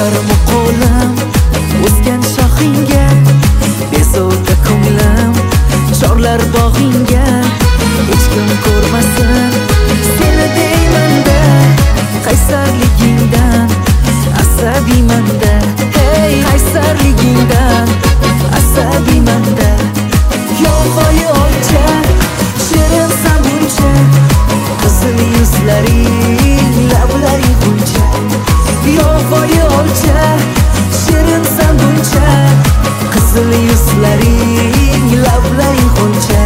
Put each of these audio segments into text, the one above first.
Sarmi qo'lim o'sgan shoxingga, bezovta ko'nglim chorlar bog'ingga. Hech kim ko'rmasin seni deymanda, qaysarligingdan asabiymanda. Hey, qaysarligingdan asabiymanda. Yo'g'oy olcha, shirinsan buncha, qizil yuzlaring, lablaring buncha. Yo'g'oy olcha, shirinsan buncha, qizil yuzlaring, lablaring buncha.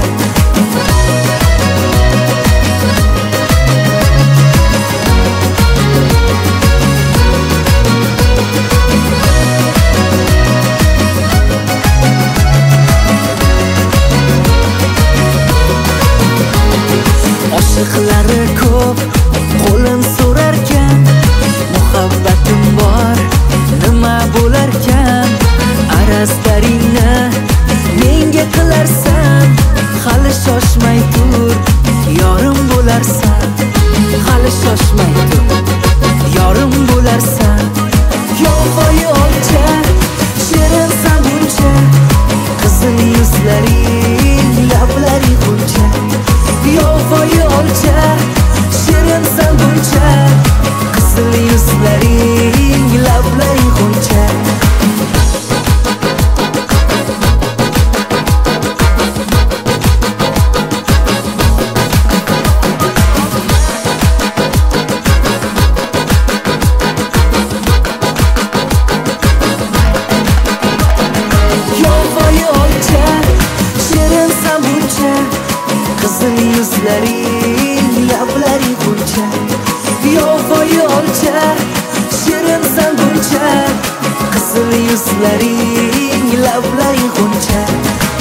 Oshiqlari ko'p qo'lim so'rarkan, muhabbatim bor nima bo'larkan? Arazlaringni menga qilarsan, hali shoshmay tur, yorim bo'larsan. Hali shoshmay tur, yorim bo'larsan. Yo'g'oy olcha, shirinsan buncha, qizil yuzlaring, lablaring buncha. Yo'g'oy olcha, shirinsan buncha, qizil yuzlaring, lablaring buncha. Yo'g'oy olcha, shirinsan buncha, qizil yuzlaring, lablaring buncha. Yo'g'oy olcha, shirinsan buncha, qizil yuzlaring, lablaring buncha.